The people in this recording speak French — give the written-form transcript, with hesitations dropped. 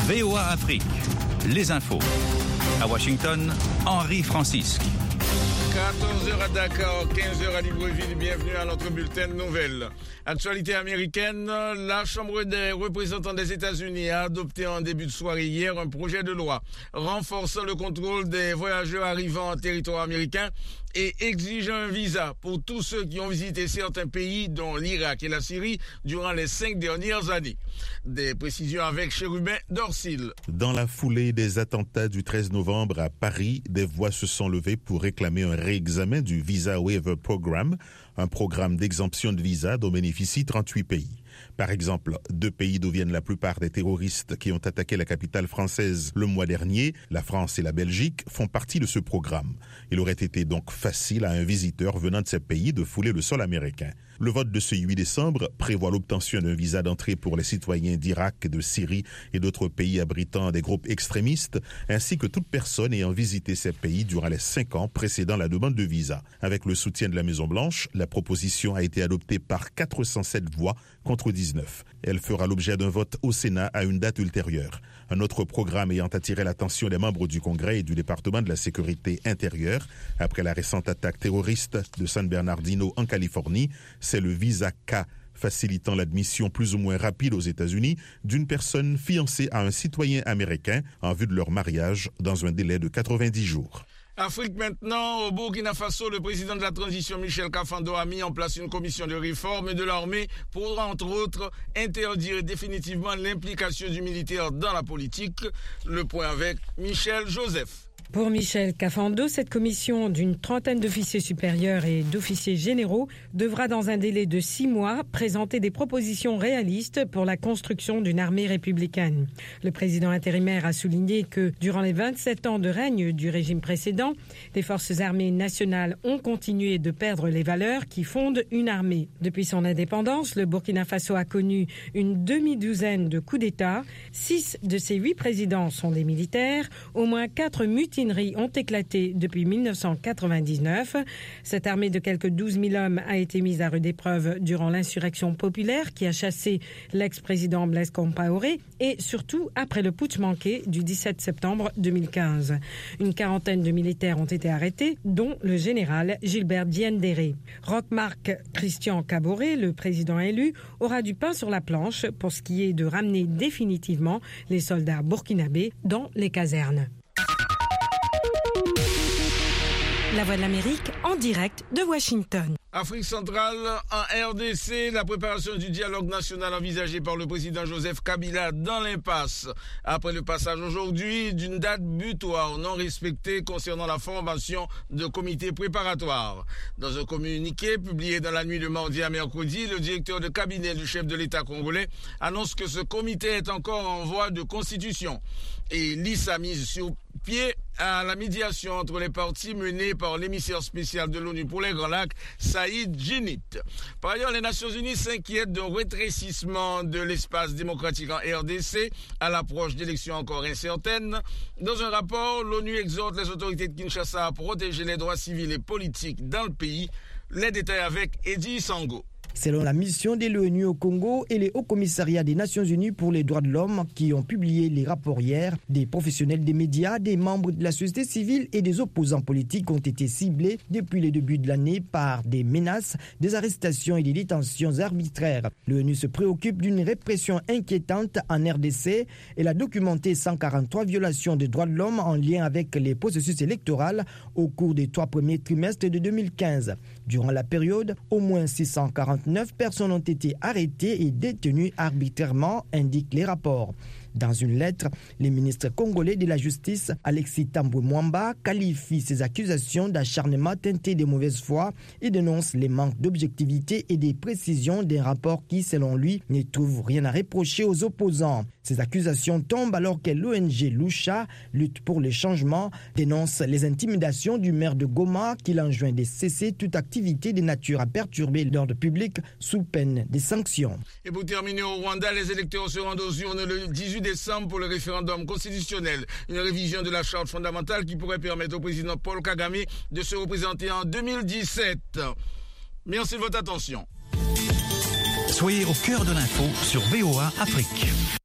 VOA Afrique, les infos. À Washington, Henri Francisque. 14h à Dakar, 15h à Libreville, bienvenue à notre bulletin de nouvelles. Actualité américaine, la Chambre des représentants des États-Unis a adopté en début de soirée hier un projet de loi renforçant le contrôle des voyageurs arrivant en territoire américain et exigeant un visa pour tous ceux qui ont visité certains pays, dont l'Irak et la Syrie, durant les 5 dernières années. Des précisions avec Chérubin Dorsil. Dans la foulée des attentats du 13 novembre à Paris, des voix se sont levées pour réclamer un réexamen du Visa Waiver Program, un programme d'exemption de visa dont bénéficient 38 pays. Par exemple, 2 pays d'où viennent la plupart des terroristes qui ont attaqué la capitale française le mois dernier, la France et la Belgique, font partie de ce programme. Il aurait été donc facile à un visiteur venant de ces pays de fouler le sol américain. Le vote de ce 8 décembre prévoit l'obtention d'un visa d'entrée pour les citoyens d'Irak, de Syrie et d'autres pays abritant des groupes extrémistes, ainsi que toute personne ayant visité ces pays durant les 5 ans précédant la demande de visa. Avec le soutien de la Maison-Blanche, la proposition a été adoptée par 407 voix contre 19. Elle fera l'objet d'un vote au Sénat à une date ultérieure. Un autre programme ayant attiré l'attention des membres du Congrès et du département de la sécurité intérieure après la récente attaque terroriste de San Bernardino en Californie, c'est le Visa K, facilitant l'admission plus ou moins rapide aux États-Unis d'une personne fiancée à un citoyen américain en vue de leur mariage dans un délai de 90 jours. Afrique maintenant, au Burkina Faso, le président de la transition Michel Kafando a mis en place une commission de réforme de l'armée pour, entre autres, interdire définitivement l'implication du militaire dans la politique. Le point avec Michel Joseph. Pour Michel Kafando, cette commission d'une trentaine d'officiers supérieurs et d'officiers généraux devra dans un délai de 6 mois présenter des propositions réalistes pour la construction d'une armée républicaine. Le président intérimaire a souligné que durant les 27 ans de règne du régime précédent, les forces armées nationales ont continué de perdre les valeurs qui fondent une armée. Depuis son indépendance, le Burkina Faso a connu une demi-douzaine de coups d'État. 6 de ses 8 présidents sont des militaires, au moins 4 mutineries ont éclaté depuis 1999. Cette armée de quelques 12 000 hommes a été mise à rude épreuve durant l'insurrection populaire qui a chassé l'ex-président Blaise Compaoré et surtout après le putsch manqué du 17 septembre 2015. Une quarantaine de militaires ont été arrêtés, dont le général Gilbert Diendéré. Roch-Marc Christian Kaboré, le président élu, aura du pain sur la planche pour ce qui est de ramener définitivement les soldats burkinabés dans les casernes. La Voix de l'Amérique en direct de Washington. Afrique centrale, en RDC, la préparation du dialogue national envisagé par le président Joseph Kabila dans l'impasse. Après le passage aujourd'hui d'une date butoir non respectée concernant la formation de comités préparatoires. Dans un communiqué publié dans la nuit de mardi à mercredi, le directeur de cabinet du chef de l'État congolais annonce que ce comité est encore en voie de constitution et lit sa mise sur pied à la médiation entre les partis menée par l'émissaire spécial de l'ONU pour les Grands Lacs, Saïd Djinnit. Par ailleurs, les Nations Unies s'inquiètent d'un rétrécissement de l'espace démocratique en RDC à l'approche d'élections encore incertaines. Dans un rapport, l'ONU exhorte les autorités de Kinshasa à protéger les droits civils et politiques dans le pays. Les détails avec Eddie Sango. Selon la mission de l'ONU au Congo et les hauts commissariats des Nations Unies pour les droits de l'homme qui ont publié les rapports hier, des professionnels des médias, des membres de la société civile et des opposants politiques ont été ciblés depuis le début de l'année par des menaces, des arrestations et des détentions arbitraires. L'ONU se préoccupe d'une répression inquiétante en RDC. Elle a documenté 143 violations des droits de l'homme en lien avec les processus électoraux au cours des 3 premiers trimestres de 2015. Durant la période, au moins 649 personnes ont été arrêtées et détenues arbitrairement, indiquent les rapports. Dans une lettre, le ministre congolais de la Justice, Alexis Tambwe Mwamba, qualifie ces accusations d'acharnement teinté de mauvaise foi et dénonce les manques d'objectivité et de précision des rapports qui, selon lui, ne trouvent rien à reprocher aux opposants. Ces accusations tombent alors que l'ONG Lucha, Lutte pour le changement, dénonce les intimidations du maire de Goma qui l'enjoint de cesser toute activité de nature à perturber l'ordre public sous peine de sanctions. Et pour terminer au Rwanda, les électeurs se rendent aux urnes le 18 décembre pour le référendum constitutionnel. Une révision de la charte fondamentale qui pourrait permettre au président Paul Kagame de se représenter en 2017. Merci de votre attention. Soyez au cœur de l'info sur VOA Afrique.